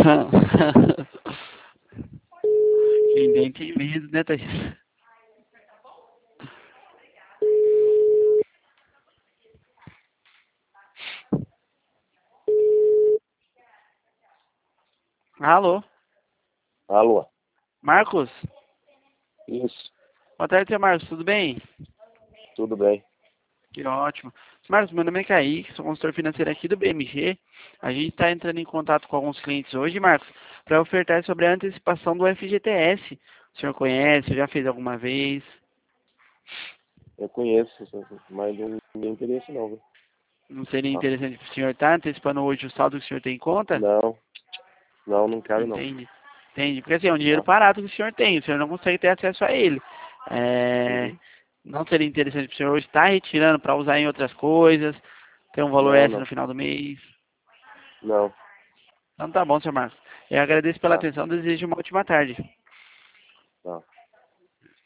Quem tem medo, né, Thaís? Alô, Alô? Marcos? Isso, Boa tarde, seu Marcos, tudo bem? tudo bem. Que ótimo. Marcos, meu nome é Kaique, sou consultor financeiro aqui do BMG. A gente está entrando em contato com alguns clientes hoje, Marcos, para ofertar sobre a antecipação do FGTS. O senhor conhece, já fez alguma vez? Eu conheço, mas não tem interesse não, viu? Não seria Tá? interessante para o senhor estar antecipando hoje o saldo que o senhor tem em conta? Não, não quero não. Entende? Entende? Porque assim, é um dinheiro Tá? parado que o senhor tem, o senhor não consegue ter acesso a ele. É, Uhum. não seria interessante para o senhor estar retirando para usar em outras coisas, ter um valor Não, extra no não, final do mês? não. Então tá bom, senhor Marcos. Eu agradeço pela Tá, atenção, desejo uma ótima tarde. tá.